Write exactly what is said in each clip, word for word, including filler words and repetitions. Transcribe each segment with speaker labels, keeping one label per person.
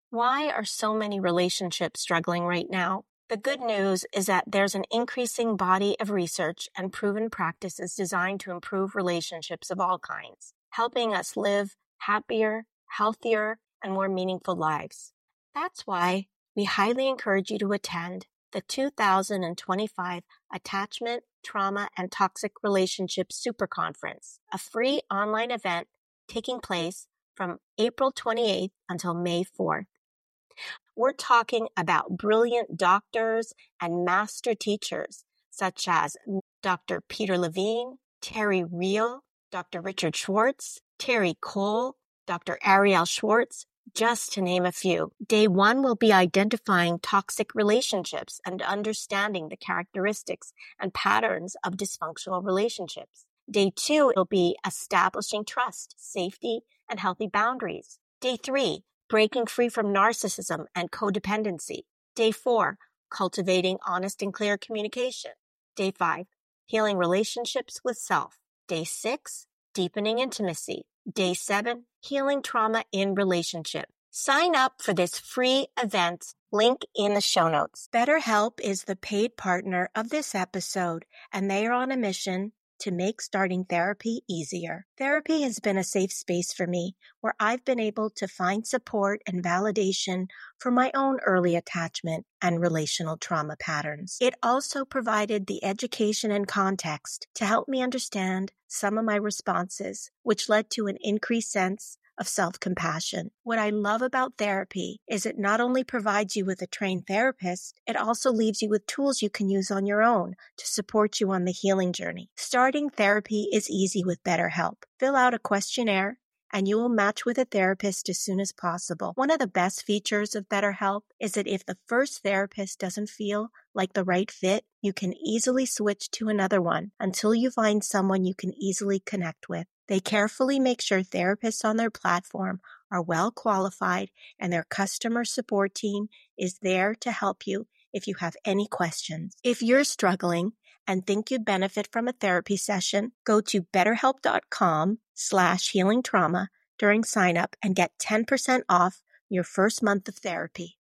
Speaker 1: Why are so many relationships struggling right now? The good news is that there's an increasing body of research and proven practices designed to improve relationships of all kinds, helping us live happier, healthier, and more meaningful lives. That's why we highly encourage you to attend the two thousand twenty-five Attachment, Trauma, and Toxic Relationships Super Conference, a free online event taking place from April twenty-eighth until May fourth. We're talking about brilliant doctors and master teachers such as Doctor Peter Levine, Terry Real, Doctor Richard Schwartz, Terry Cole, Doctor Ariel Schwartz, just to name a few. Day one will be identifying toxic relationships and understanding the characteristics and patterns of dysfunctional relationships. Day two will be establishing trust, safety, and healthy boundaries. Day three, breaking free from narcissism and codependency. Day four, cultivating honest and clear communication. Day five, healing relationships with self. Day six, deepening intimacy. Day seven, healing trauma in relationship. Sign up for this free event, link in the show notes. BetterHelp is the paid partner of this episode, and they are on a mission to make starting therapy easier. Therapy has been a safe space for me, where I've been able to find support and validation for my own early attachment and relational trauma patterns. It also provided the education and context to help me understand some of my responses, which led to an increased sense of self-compassion. What I love about therapy is it not only provides you with a trained therapist, it also leaves you with tools you can use on your own to support you on the healing journey. Starting therapy is easy with BetterHelp. Fill out a questionnaire and you will match with a therapist as soon as possible. One of the best features of BetterHelp is that if the first therapist doesn't feel like the right fit, you can easily switch to another one until you find someone you can easily connect with. They carefully make sure therapists on their platform are well qualified and their customer support team is there to help you if you have any questions. If you're struggling and think you'd benefit from a therapy session, go to betterhelp.com slash healing trauma during sign up and get ten percent off your first month of therapy.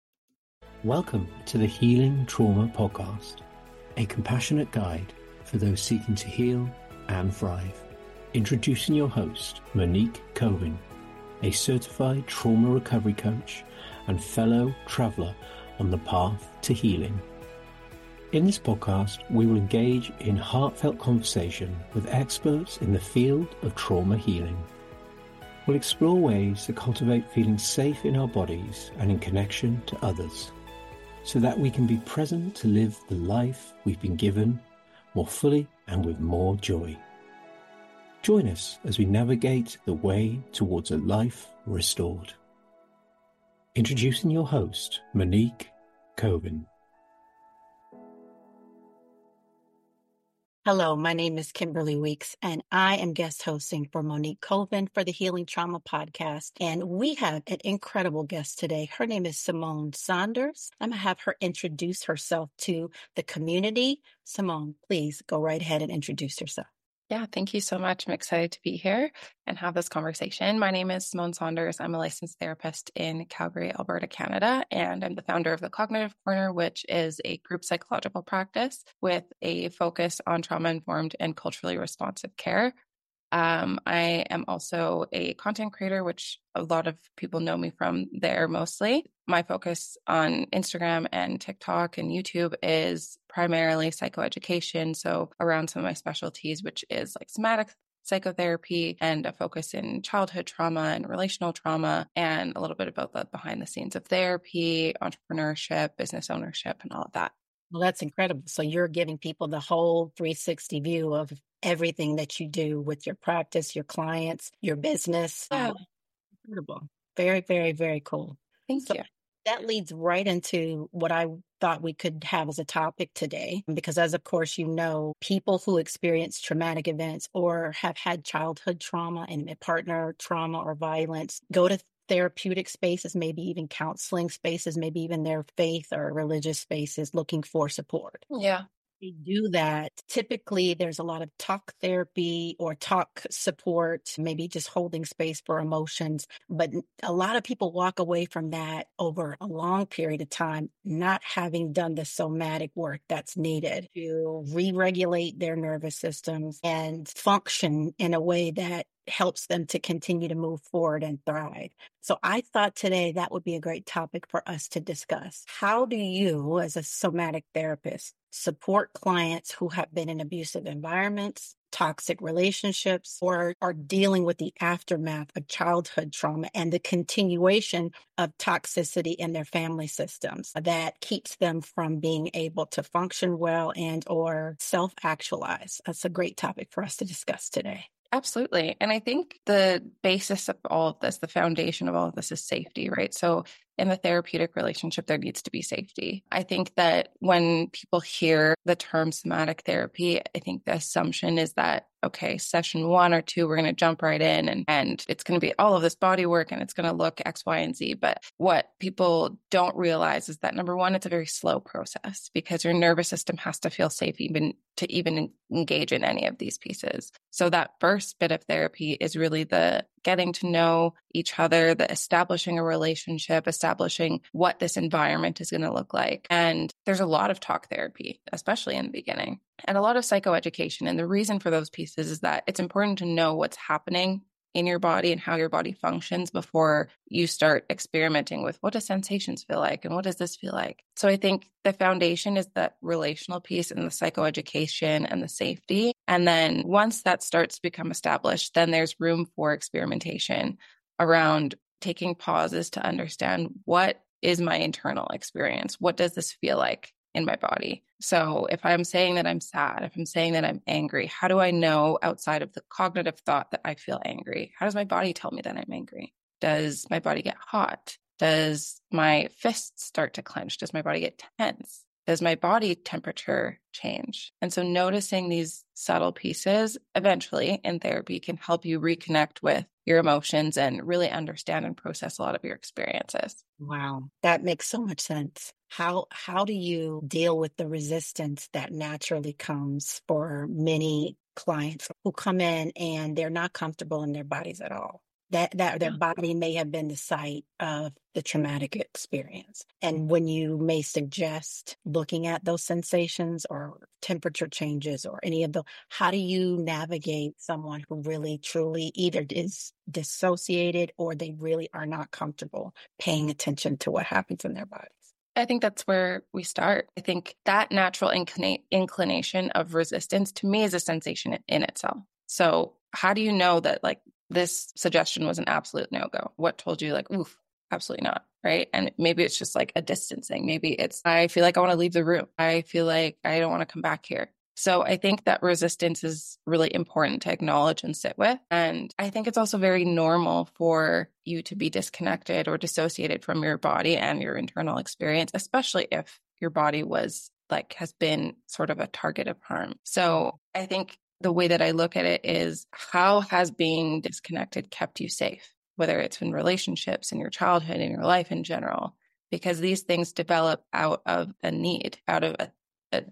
Speaker 2: Welcome to the Healing Trauma Podcast, a compassionate guide for those seeking to heal and thrive. Introducing your host, Monique Coven, a certified trauma recovery coach and fellow traveler on the path to healing. In this podcast, we will engage in heartfelt conversation with experts in the field of trauma healing. We'll explore ways to cultivate feeling safe in our bodies and in connection to others, so that we can be present to live the life we've been given more fully and with more joy. Join us as we navigate the way towards a life restored. Introducing your host, Monique Coven.
Speaker 3: Hello, my name is Kimberly Weeks, and I am guest hosting for Monique Coven for the Healing Trauma Podcast. And we have an incredible guest today. Her name is Simone Saunders. I'm going to have her introduce herself to the community. Simone, please go right ahead and introduce yourself.
Speaker 4: Yeah, thank you so much. I'm excited to be here and have this conversation. My name is Simone Saunders. I'm a licensed therapist in Calgary, Alberta, Canada, and I'm the founder of the Cognitive Corner, which is a group psychological practice with a focus on trauma-informed and culturally responsive care. Um, I am also a content creator, which a lot of people know me from there mostly. My focus on Instagram and TikTok and YouTube is primarily psychoeducation. So around some of my specialties, which is like somatic psychotherapy and a focus in childhood trauma and relational trauma, and a little bit about the behind the scenes of therapy, entrepreneurship, business ownership, and all of that.
Speaker 3: Well, that's incredible. So you're giving people the whole three sixty view of everything that you do with your practice, your clients, your business.
Speaker 4: Yeah.
Speaker 3: Incredible. Very, very, very cool.
Speaker 4: Thank
Speaker 3: so
Speaker 4: you.
Speaker 3: That leads right into what I thought we could have as a topic today, because as of course, you know, people who experience traumatic events or have had childhood trauma and partner trauma or violence go to therapeutic spaces, maybe even counseling spaces, maybe even their faith or religious spaces looking for support.
Speaker 4: Yeah.
Speaker 3: They do that. Typically, there's a lot of talk therapy or talk support, maybe just holding space for emotions. But a lot of people walk away from that over a long period of time, not having done the somatic work that's needed to re-regulate their nervous systems and function in a way that helps them to continue to move forward and thrive. So I thought today that would be a great topic for us to discuss. How do you, as a somatic therapist, support clients who have been in abusive environments, toxic relationships, or are dealing with the aftermath of childhood trauma and the continuation of toxicity in their family systems that keeps them from being able to function well and or self-actualize? That's a great topic for us to discuss today.
Speaker 4: Absolutely. And I think the basis of all of this, the foundation of all of this is safety, right? So in the therapeutic relationship, there needs to be safety. I think that when people hear the term somatic therapy, I think the assumption is that, okay, session one or two, we're going to jump right in and, and it's going to be all of this body work and it's going to look X, Y, and Z. But what people don't realize is that number one, it's a very slow process because your nervous system has to feel safe even to even engage in any of these pieces. So that first bit of therapy is really the getting to know each other, the establishing a relationship, establishing what this environment is going to look like. And there's a lot of talk therapy, especially in the beginning, and a lot of psychoeducation. And the reason for those pieces is that it's important to know what's happening in your body and how your body functions before you start experimenting with what do sensations feel like and what does this feel like. So I think the foundation is that relational piece and the psychoeducation and the safety. And then once that starts to become established, then there's room for experimentation around taking pauses to understand what is my internal experience? What does this feel like in my body? So if I'm saying that I'm sad, if I'm saying that I'm angry, how do I know outside of the cognitive thought that I feel angry? How does my body tell me that I'm angry? Does my body get hot? Does my fists start to clench? Does my body get tense? Does my body temperature change? And so noticing these subtle pieces eventually in therapy can help you reconnect with your emotions and really understand and process a lot of your experiences.
Speaker 3: Wow, that makes so much sense. How how do you deal with the resistance that naturally comes for many clients who come in and they're not comfortable in their bodies at all? That that their body may have been the site of the traumatic experience. And when you may suggest looking at those sensations or temperature changes or any of the, how do you navigate someone who really truly either is dissociated or they really are not comfortable paying attention to what happens in their bodies?
Speaker 4: I think that's where we start. I think that natural inclina- inclination of resistance to me is a sensation in itself. So how do you know that like this suggestion was an absolute no-go? What told you like, oof, absolutely not, right? And maybe it's just like a distancing. Maybe it's, I feel like I want to leave the room. I feel like I don't want to come back here. So I think that resistance is really important to acknowledge and sit with. And I think it's also very normal for you to be disconnected or dissociated from your body and your internal experience, especially if your body was like, has been sort of a target of harm. So I think the way that I look at it is, how has being disconnected kept you safe, whether it's in relationships, in your childhood, in your life in general, because these things develop out of a need, out of a, a,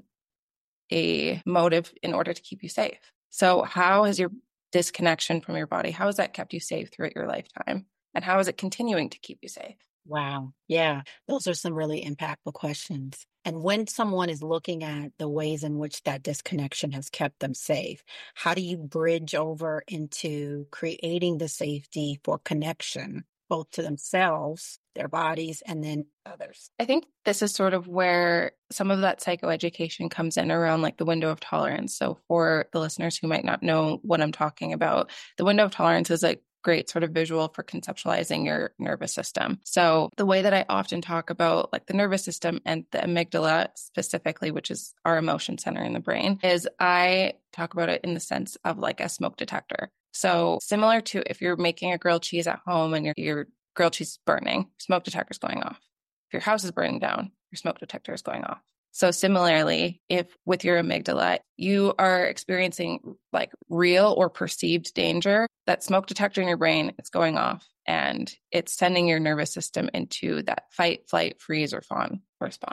Speaker 4: a motive in order to keep you safe. So how has your disconnection from your body, how has that kept you safe throughout your lifetime? And how is it continuing to keep you safe?
Speaker 3: Wow. Yeah, those are some really impactful questions. And when someone is looking at the ways in which that disconnection has kept them safe, how do you bridge over into creating the safety for connection, both to themselves, their bodies, and then others?
Speaker 4: I think this is sort of where some of that psychoeducation comes in around like the window of tolerance. So for the listeners who might not know what I'm talking about, the window of tolerance is like great sort of visual for conceptualizing your nervous system. So the way that I often talk about like the nervous system and the amygdala specifically, which is our emotion center in the brain, is I talk about it in the sense of like a smoke detector. So similar to if you're making a grilled cheese at home and your, your grilled cheese is burning, smoke detector is going off. If your house is burning down, your smoke detector is going off. So similarly, if with your amygdala, you are experiencing like real or perceived danger, that smoke detector in your brain is going off and it's sending your nervous system into that fight, flight, freeze, or fawn response.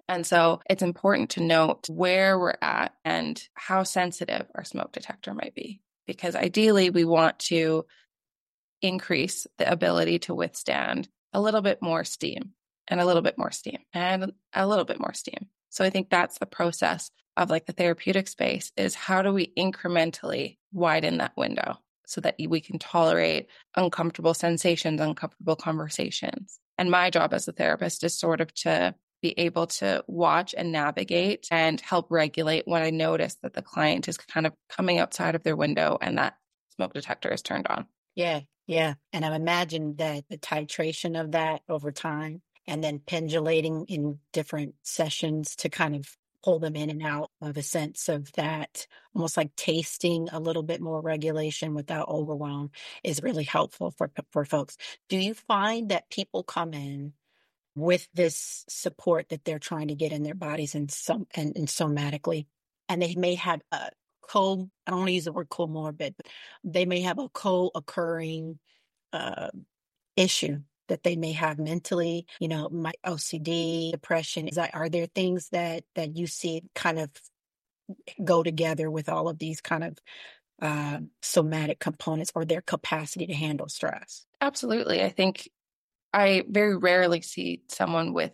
Speaker 4: And so it's important to note where we're at and how sensitive our smoke detector might be, because ideally we want to increase the ability to withstand a little bit more steam and a little bit more steam and a little bit more steam. So I think that's the process of like the therapeutic space, is how do we incrementally widen that window so that we can tolerate uncomfortable sensations, uncomfortable conversations. And my job as a therapist is sort of to be able to watch and navigate and help regulate when I notice that the client is kind of coming outside of their window and that smoke detector is turned on.
Speaker 3: Yeah, yeah. And I imagine that the titration of that over time and then pendulating in different sessions to kind of pull them in and out of a sense of that, almost like tasting a little bit more regulation without overwhelm, is really helpful for for folks. Do you find that people come in with this support that they're trying to get in their bodies and some and, and somatically, and they may have a co, I don't want to use the word comorbid, but they may have a co-occurring uh, issue that they may have mentally, you know, my O C D, depression? Is that, are there things that that you see kind of go together with all of these kind of uh, somatic components or their capacity to handle stress?
Speaker 4: Absolutely. I think I very rarely see someone with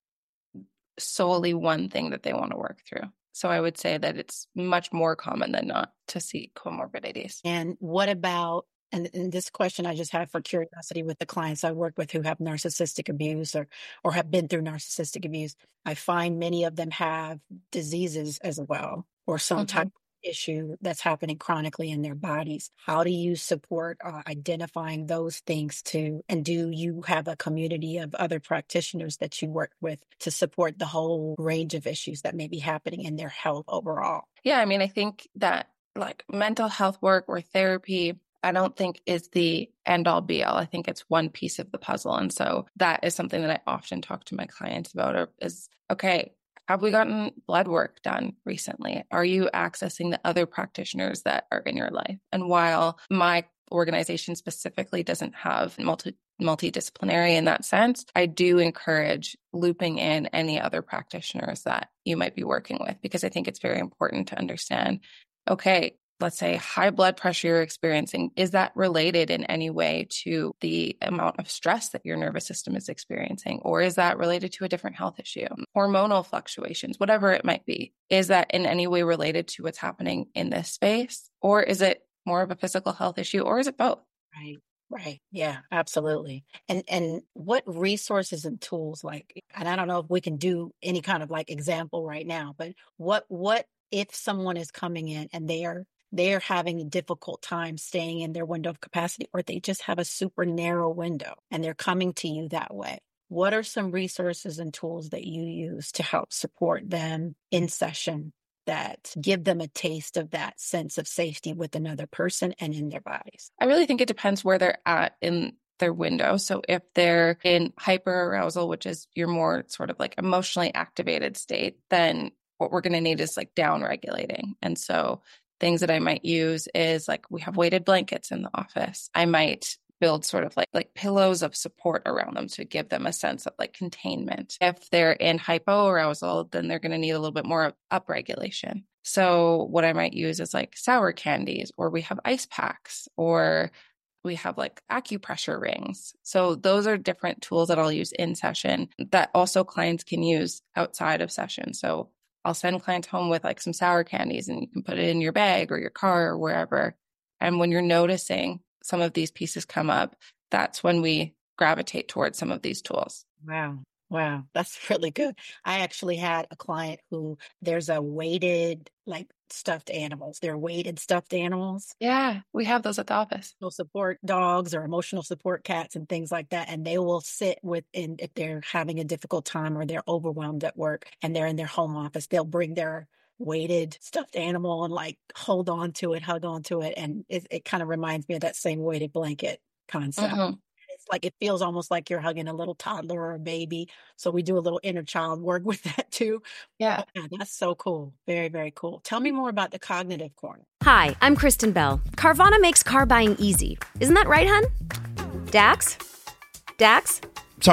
Speaker 4: solely one thing that they want to work through. So I would say that it's much more common than not to see comorbidities.
Speaker 3: And what about, and, and this question I just have for curiosity with the clients I work with who have narcissistic abuse or, or have been through narcissistic abuse, I find many of them have diseases as well, or some mm-hmm. type of issue that's happening chronically in their bodies. How do you support uh, identifying those things too? And do you have a community of other practitioners that you work with to support the whole range of issues that may be happening in their health overall?
Speaker 4: Yeah, I mean, I think that like mental health work or therapy, I don't think is the end all be all. I think it's one piece of the puzzle. And so that is something that I often talk to my clients about is, okay, have we gotten blood work done recently? Are you accessing the other practitioners that are in your life? And while my organization specifically doesn't have multi multidisciplinary in that sense, I do encourage looping in any other practitioners that you might be working with, because I think it's very important to understand, okay, let's say high blood pressure you're experiencing, is that related in any way to the amount of stress that your nervous system is experiencing? Or is that related to a different health issue? Hormonal fluctuations, whatever it might be. Is that in any way related to what's happening in this space? Or is it more of a physical health issue? Or is it both?
Speaker 3: Right. Right. Yeah, absolutely. And and what resources and tools, like, and I don't know if we can do any kind of like example right now, but what what if someone is coming in and they are they're having a difficult time staying in their window of capacity, or they just have a super narrow window and they're coming to you that way? What are some resources and tools that you use to help support them in session that give them a taste of that sense of safety with another person and in their bodies?
Speaker 4: I really think it depends where they're at in their window. So if they're in hyperarousal, which is your more sort of like emotionally activated state, then what we're going to need is like down regulating. And so things that I might use is like, we have weighted blankets in the office. I might build sort of like, like pillows of support around them to give them a sense of like containment. If they're in hypoarousal, then they're going to need a little bit more upregulation. So what I might use is like sour candies, or we have ice packs, or we have like acupressure rings. So those are different tools that I'll use in session that also clients can use outside of session. So I'll send clients home with like some sour candies and you can put it in your bag or your car or wherever. And when you're noticing some of these pieces come up, that's when we gravitate towards some of these tools.
Speaker 3: Wow. Wow. That's really good. I actually had a client who there's a weighted like stuffed animals. They're weighted stuffed animals.
Speaker 4: Yeah, we have those at the office.
Speaker 3: Emotional support dogs or emotional support cats and things like that. And they will sit with, in, if they're having a difficult time or they're overwhelmed at work and they're in their home office, they'll bring their weighted stuffed animal and like hold on to it, hug on to it. And it, it kind of reminds me of that same weighted blanket concept. Mm-hmm. It's like, it feels almost like you're hugging a little toddler or a baby. So we do a little inner child work with that too.
Speaker 4: Yeah.
Speaker 3: yeah. That's so cool. Very, very cool. Tell me more about the Cognitive Corner.
Speaker 5: Hi, I'm Kristen Bell. Carvana makes car buying easy. Isn't that right, hun? Dax? Dax?
Speaker 6: Sorry,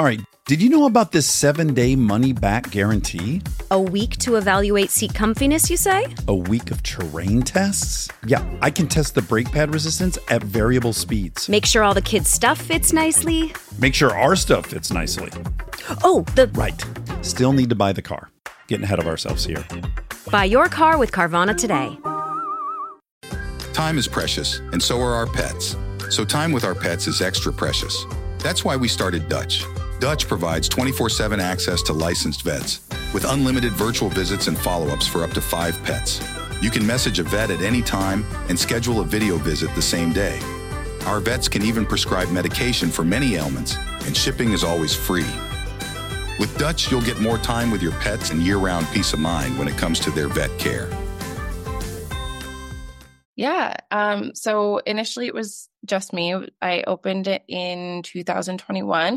Speaker 6: Did you know about this seven-day money-back guarantee?
Speaker 5: A week to evaluate seat comfiness, you say?
Speaker 6: A week of terrain tests? Yeah, I can test the brake pad resistance at variable speeds.
Speaker 5: Make sure all the kids' stuff fits nicely.
Speaker 6: Make sure our stuff fits nicely.
Speaker 5: Oh, the...
Speaker 6: Right. Still need to buy the car. Getting ahead of ourselves here.
Speaker 5: Buy your car with Carvana today.
Speaker 7: Time is precious, and so are our pets. So time with our pets is extra precious. That's why we started Dutch. Dutch provides twenty-four seven access to licensed vets with unlimited virtual visits and follow-ups for up to five pets. You can message a vet at any time and schedule a video visit the same day. Our vets can even prescribe medication for many ailments, and shipping is always free. With Dutch, you'll get more time with your pets and year-round peace of mind when it comes to their vet care.
Speaker 4: Yeah. Um, so initially it was just me. I opened it in two thousand twenty-one.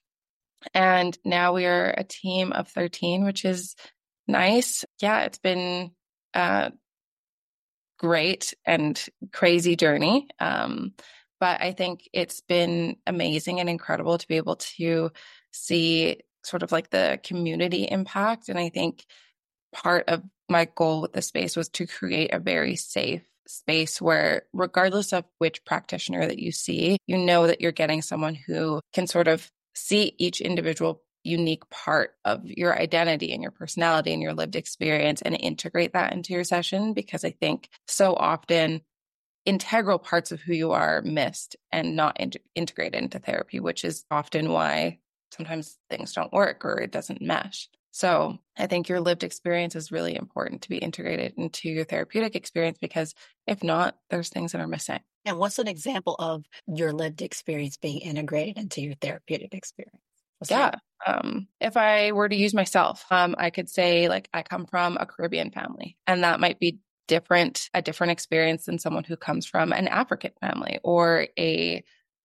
Speaker 4: And now we are a team of thirteen, which is nice. Yeah, it's been a great and crazy journey. Um, but I think it's been amazing and incredible to be able to see sort of like the community impact. And I think part of my goal with the space was to create a very safe space where, regardless of which practitioner that you see, you know that you're getting someone who can sort of see each individual unique part of your identity and your personality and your lived experience and integrate that into your session. Because I think so often integral parts of who you are missed and not in- integrated into therapy, which is often why sometimes things don't work or it doesn't mesh. So I think your lived experience is really important to be integrated into your therapeutic experience, because if not, there's things that are missing.
Speaker 3: And what's an example of your lived experience being integrated into your therapeutic experience? What's
Speaker 4: yeah. Um, if I were to use myself, um, I could say like I come from a Caribbean family, and that might be different, a different experience than someone who comes from an African family or a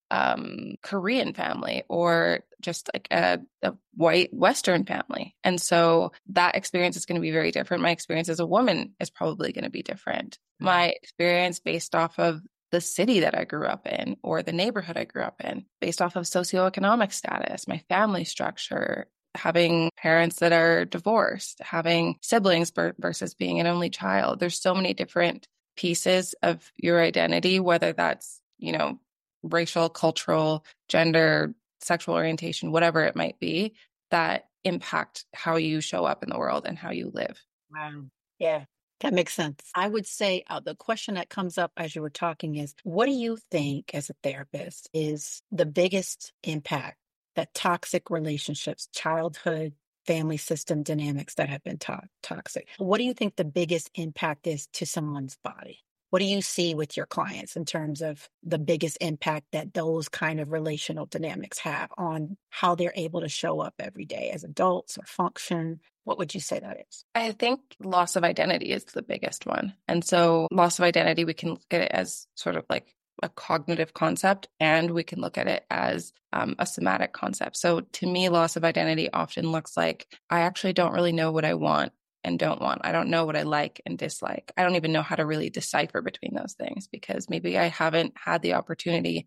Speaker 4: um, Korean family or just like a, a white Western family. And so that experience is going to be very different. My experience as a woman is probably going to be different. My experience based off of the city that I grew up in or the neighborhood I grew up in, based off of socioeconomic status, my family structure, having parents that are divorced, having siblings versus being an only child. There's so many different pieces of your identity, whether that's, you know, racial, cultural, gender, sexual orientation, whatever it might be, that impact how you show up in the world and how you live.
Speaker 3: Wow. Yeah, that makes sense. I would say uh, the question that comes up as you were talking is, what do you think as a therapist is the biggest impact that toxic relationships, childhood, family system dynamics that have been to- toxic? What do you think the biggest impact is to someone's body? What do you see with your clients in terms of the biggest impact that those kind of relational dynamics have on how they're able to show up every day as adults or function? What would you say that is?
Speaker 4: I think loss of identity is the biggest one. And so loss of identity, we can look at it as sort of like a cognitive concept, and we can look at it as um, a somatic concept. So to me, loss of identity often looks like I actually don't really know what I want and don't want. I don't know what I like and dislike. I don't even know how to really decipher between those things, because maybe I haven't had the opportunity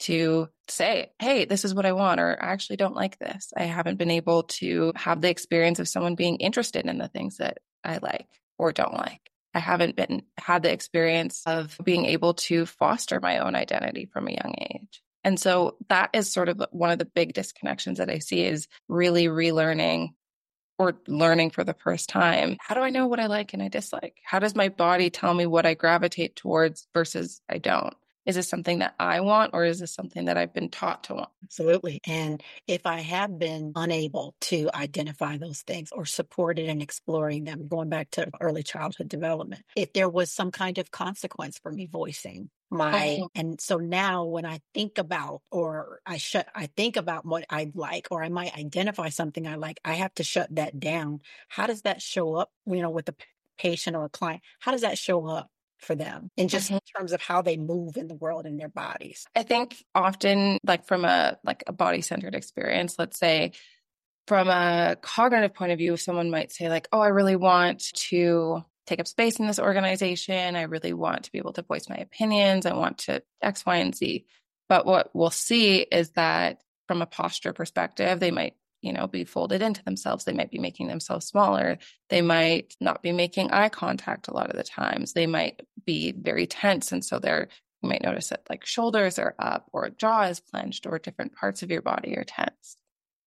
Speaker 4: to say, hey, this is what I want, or I actually don't like this. I haven't been able to have the experience of someone being interested in the things that I like or don't like. I haven't been had the experience of being able to foster my own identity from a young age. And so that is sort of one of the big disconnections that I see, is really relearning or learning for the first time. How do I know what I like and I dislike? How does my body tell me what I gravitate towards versus I don't? Is this something that I want, or is this something that I've been taught to want?
Speaker 3: Absolutely. And if I have been unable to identify those things or supported in exploring them, going back to early childhood development, if there was some kind of consequence for me voicing my, oh. and so now when I think about, or I shut, I think about what I like, or I might identify something I like, I have to shut that down. How does that show up, you know, with the patient or a client? How does that show up for them, and just mm-hmm. in terms of how they move in the world in their bodies?
Speaker 4: I think often, like from a like a body-centered experience, let's say from a cognitive point of view, someone might say like, oh, I really want to take up space in this organization. I really want to be able to voice my opinions. I want to X, Y, and Z. But what we'll see is that from a posture perspective, they might, you know, be folded into themselves. They might be making themselves smaller. They might not be making eye contact a lot of the times. They might be very tense. And so they're, you might notice that like shoulders are up or jaw is clenched or different parts of your body are tense.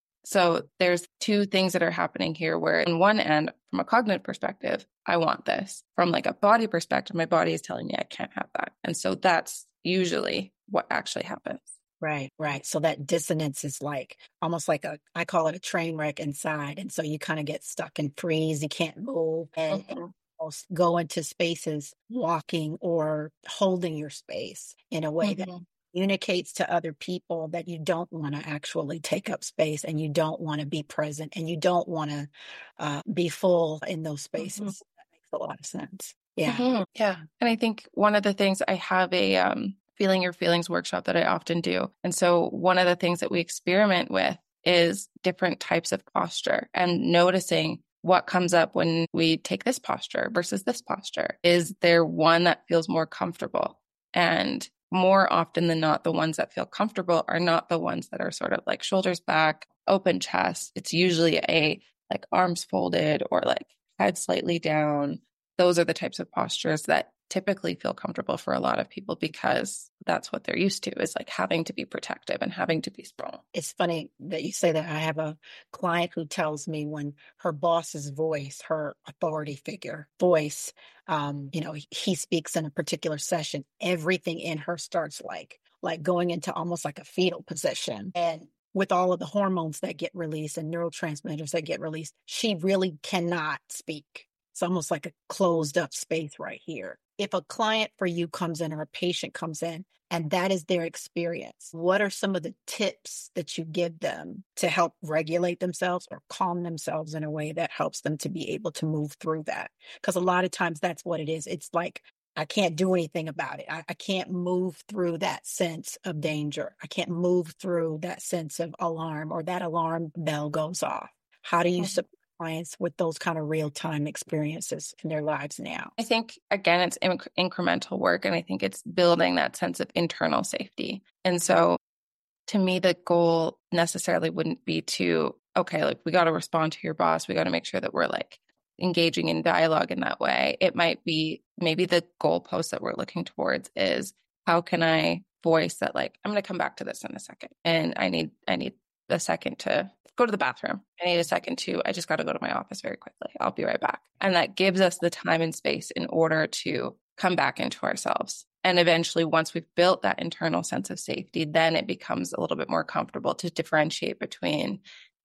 Speaker 4: So there's two things that are happening here where on one end, from a cognitive perspective, I want this. From like a body perspective, my body is telling me I can't have that. And so that's usually what actually happens.
Speaker 3: Right, right. So that dissonance is like almost like a, I call it a train wreck inside. And so you kind of get stuck and freeze. You can't move and, mm-hmm. and almost go into spaces walking or holding your space in a way mm-hmm. that communicates to other people that you don't want to actually take up space and you don't want to be present and you don't want to uh, be full in those spaces. Mm-hmm. That makes a lot of sense. Yeah.
Speaker 4: Mm-hmm. Yeah. And I think one of the things I have a um, Feeling Your Feelings workshop that I often do. And so one of the things that we experiment with is different types of posture and noticing what comes up when we take this posture versus this posture. Is there one that feels more comfortable? And more often than not, the ones that feel comfortable are not the ones that are sort of like shoulders back, open chest. It's usually a like arms folded or like head slightly down. Those are the types of postures that typically feel comfortable for a lot of people because that's what they're used to, is like having to be protective and having to be strong.
Speaker 3: It's funny that you say that. I have a client who tells me when her boss's voice, her authority figure voice, um, you know, he speaks in a particular session, everything in her starts like, like going into almost like a fetal position. And with all of the hormones that get released and neurotransmitters that get released, she really cannot speak. It's almost like a closed up space right here. If a client for you comes in or a patient comes in and that is their experience, what are some of the tips that you give them to help regulate themselves or calm themselves in a way that helps them to be able to move through that? Because a lot of times that's what it is. It's like, I can't do anything about it. I, I can't move through that sense of danger. I can't move through that sense of alarm or that alarm bell goes off. How do you support clients with those kind of real-time experiences in their lives now?
Speaker 4: I think, again, it's inc- incremental work, and I think it's building that sense of internal safety. And so to me, the goal necessarily wouldn't be to, okay, like we got to respond to your boss. We got to make sure that we're like engaging in dialogue in that way. It might be maybe the goalpost that we're looking towards is how can I voice that, like, I'm going to come back to this in a second. And I need, I need a second to go to the bathroom. I need a second to, I just got to go to my office very quickly. I'll be right back. And that gives us the time and space in order to come back into ourselves. And eventually, once we've built that internal sense of safety, then it becomes a little bit more comfortable to differentiate between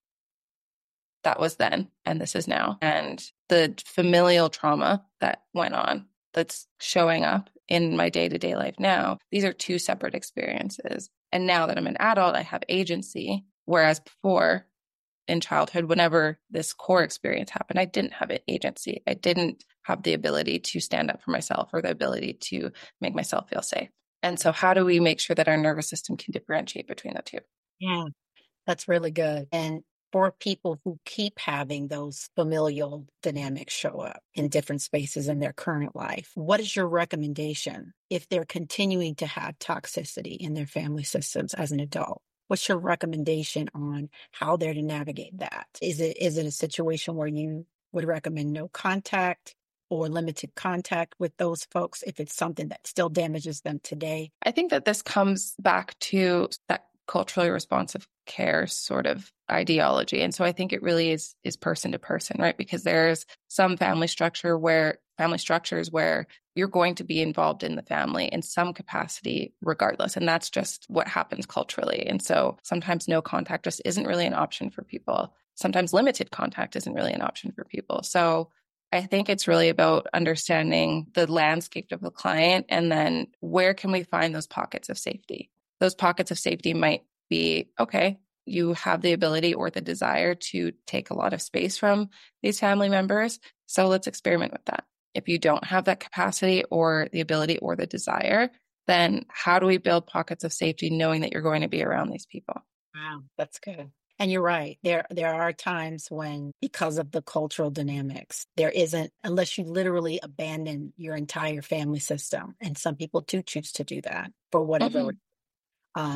Speaker 4: that was then and this is now. And the familial trauma that went on that's showing up in my day-to-day life now, these are two separate experiences. And now that I'm an adult, I have agency. Whereas before, in childhood, whenever this core experience happened, I didn't have an agency. I didn't have the ability to stand up for myself or the ability to make myself feel safe. And so how do we make sure that our nervous system can differentiate between the two?
Speaker 3: Yeah, that's really good. And for people who keep having those familial dynamics show up in different spaces in their current life, what is your recommendation if they're continuing to have toxicity in their family systems as an adult? What's your recommendation on how they're to navigate that? Is it is it a situation where you would recommend no contact or limited contact with those folks if it's something that still damages them today?
Speaker 4: I think that this comes back to that culturally responsive care sort of ideology. And so I think it really is is person to person, right? Because there's some family structure where family structures where you're going to be involved in the family in some capacity regardless. And that's just what happens culturally. And so sometimes no contact just isn't really an option for people. Sometimes limited contact isn't really an option for people. So I think it's really about understanding the landscape of the client and then where can we find those pockets of safety? Those pockets of safety might be, okay, you have the ability or the desire to take a lot of space from these family members. So let's experiment with that. If you don't have that capacity or the ability or the desire, then how do we build pockets of safety knowing that you're going to be around these people?
Speaker 3: Wow, that's good. And you're right. There, there are times when, because of the cultural dynamics, there isn't, unless you literally abandon your entire family system. And some people do choose to do that for whatever. Mm-hmm. Um,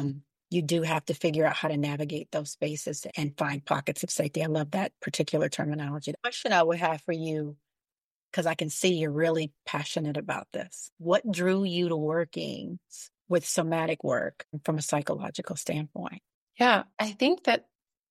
Speaker 3: you do have to figure out how to navigate those spaces and find pockets of safety. I love that particular terminology. The question I would have for you, because I can see you're really passionate about this. What drew you to working with somatic work from a psychological standpoint?
Speaker 4: Yeah, I think that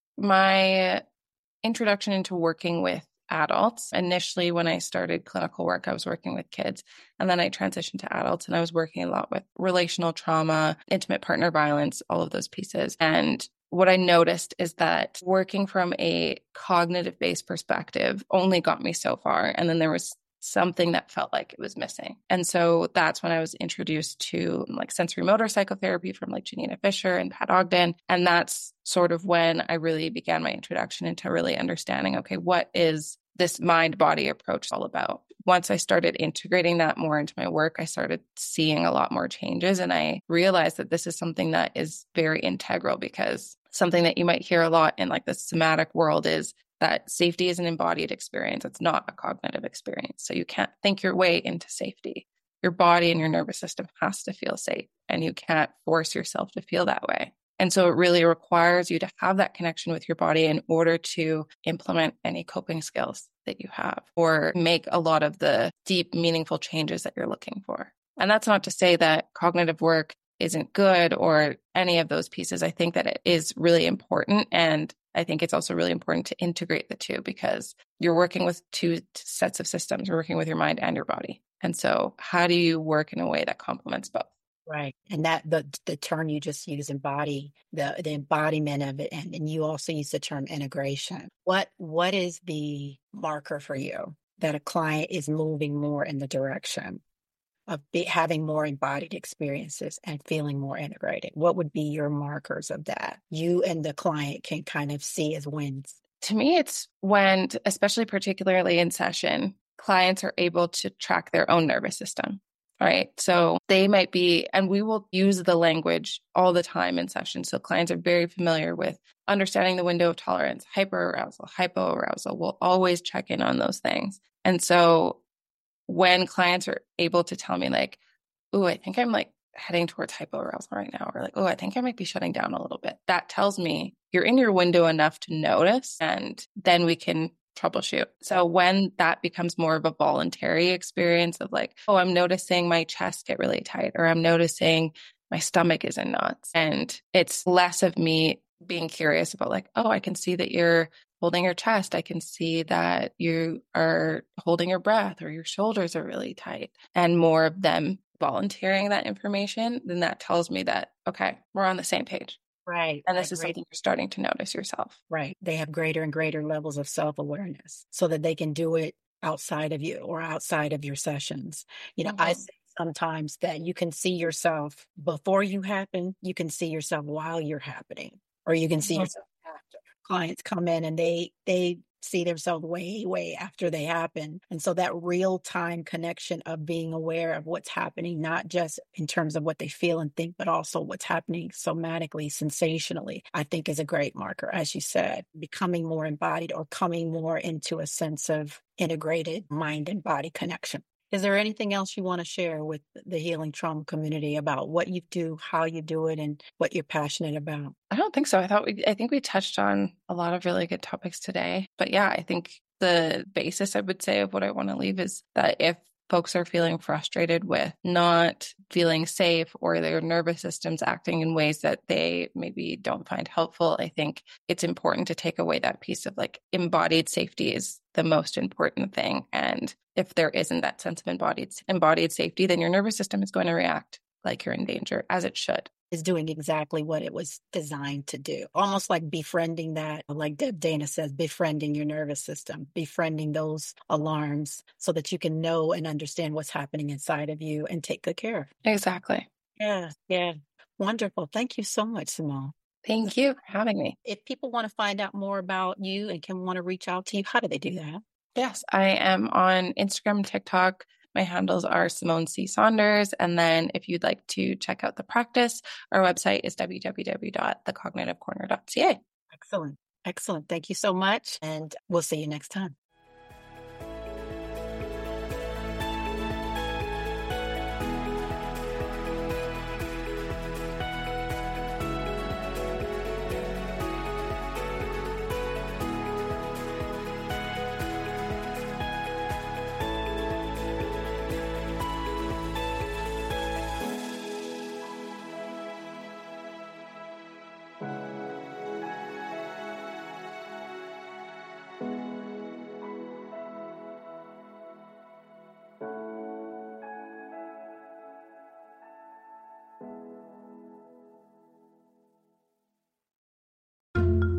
Speaker 4: my introduction into working with adults, initially when I started clinical work, I was working with kids, and then I transitioned to adults, and I was working a lot with relational trauma, intimate partner violence, all of those pieces. And what I noticed is that working from a cognitive-based perspective only got me so far. And then there was something that felt like it was missing. And so that's when I was introduced to like sensory motor psychotherapy from like Janina Fisher and Pat Ogden. And that's sort of when I really began my introduction into really understanding, okay, what is this mind-body approach all about? Once I started integrating that more into my work, I started seeing a lot more changes. And I realized that this is something that is very integral, because something that you might hear a lot in like the somatic world is that safety is an embodied experience. It's not a cognitive experience. So you can't think your way into safety. Your body and your nervous system has to feel safe, and you can't force yourself to feel that way. And so it really requires you to have that connection with your body in order to implement any coping skills that you have or make a lot of the deep, meaningful changes that you're looking for. And that's not to say that cognitive work isn't good or any of those pieces. I think that it is really important. And I think it's also really important to integrate the two, because you're working with two sets of systems. You're working with your mind and your body. And so how do you work in a way that complements both?
Speaker 3: Right. And that the the term you just used, embody, the the embodiment of it. And, and you also use the term integration. What what is the marker for you that a client is moving more in the direction of be, having more embodied experiences and feeling more integrated? What would be your markers of that you and the client can kind of see as wins?
Speaker 4: To me, it's when, especially particularly in session, clients are able to track their own nervous system. Right. So they might be, and we will use the language all the time in session. So clients are very familiar with understanding the window of tolerance, hyperarousal, hypoarousal. We'll always check in on those things. And so when clients are able to tell me like, oh, I think I'm like heading towards hypoarousal right now, or like, oh, I think I might be shutting down a little bit. That tells me you're in your window enough to notice, and then we can troubleshoot. So when that becomes more of a voluntary experience of like, oh, I'm noticing my chest get really tight, or I'm noticing my stomach is in knots. And it's less of me being curious about like, oh, I can see that you're holding your chest. I can see that you are holding your breath, or your shoulders are really tight, and more of them volunteering that information, then that tells me that, okay, we're on the same page.
Speaker 3: Right.
Speaker 4: And this
Speaker 3: like
Speaker 4: is
Speaker 3: great,
Speaker 4: something you're starting to notice yourself.
Speaker 3: Right. They have greater and greater levels of self-awareness so that they can do it outside of you or outside of your sessions. You know, mm-hmm. I say sometimes that you can see yourself before you happen, you can see yourself while you're happening, or you can see mm-hmm. yourself after. Clients come in and they, they, see themselves way, way after they happen. And so that real time connection of being aware of what's happening, not just in terms of what they feel and think, but also what's happening somatically, sensationally, I think is a great marker. As you said, becoming more embodied or coming more into a sense of integrated mind and body connection. Is there anything else you want to share with the healing trauma community about what you do, how you do it, and what you're passionate about?
Speaker 4: I don't think so. I thought we, I think we touched on a lot of really good topics today. But yeah, I think the basis I would say of what I want to leave is that if folks are feeling frustrated with not feeling safe, or their nervous system's acting in ways that they maybe don't find helpful, I think it's important to take away that piece of like embodied safety is the most important thing. And if there isn't that sense of embodied embodied safety, then your nervous system is going to react like you're in danger, as it should.
Speaker 3: Is doing exactly what it was designed to do. Almost like befriending that, like Deb Dana says, befriending your nervous system, befriending those alarms so that you can know and understand what's happening inside of you and take good care.
Speaker 4: Exactly.
Speaker 3: Yeah, yeah. Wonderful. Thank you so much, Simone.
Speaker 4: Thank you for having me.
Speaker 3: If people want to find out more about you and can want to reach out to you, how do they do that?
Speaker 4: Yes, I am on Instagram and TikTok. My handles are Simone C. Saunders. And then if you'd like to check out the practice, our website is w w w dot the cognitive corner dot c a.
Speaker 3: Excellent. Excellent. Thank you so much. And we'll see you next time.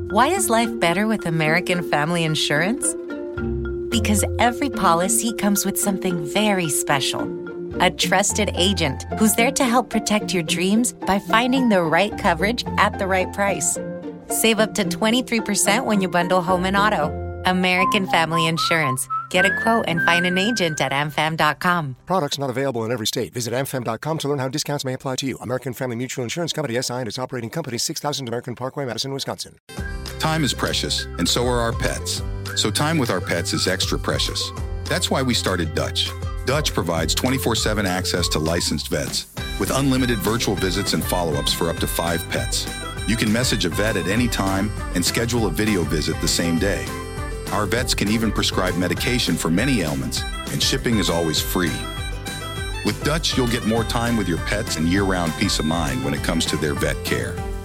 Speaker 8: Why is life better with American Family Insurance? Because every policy comes with something very special. A trusted agent who's there to help protect your dreams by finding the right coverage at the right price. Save up to twenty-three percent when you bundle home and auto. American Family Insurance. Get a quote and find an agent at a m fam dot com.
Speaker 9: Products not available in every state. Visit a m fam dot com to learn how discounts may apply to you. American Family Mutual Insurance Company, S I and its operating company, six thousand American Parkway, Madison, Wisconsin.
Speaker 7: Time is precious, and so are our pets. So time with our pets is extra precious. That's why we started Dutch. Dutch provides twenty-four seven access to licensed vets with unlimited virtual visits and follow-ups for up to five pets. You can message a vet at any time and schedule a video visit the same day. Our vets can even prescribe medication for many ailments, and shipping is always free. With Dutch, you'll get more time with your pets and year-round peace of mind when it comes to their vet care.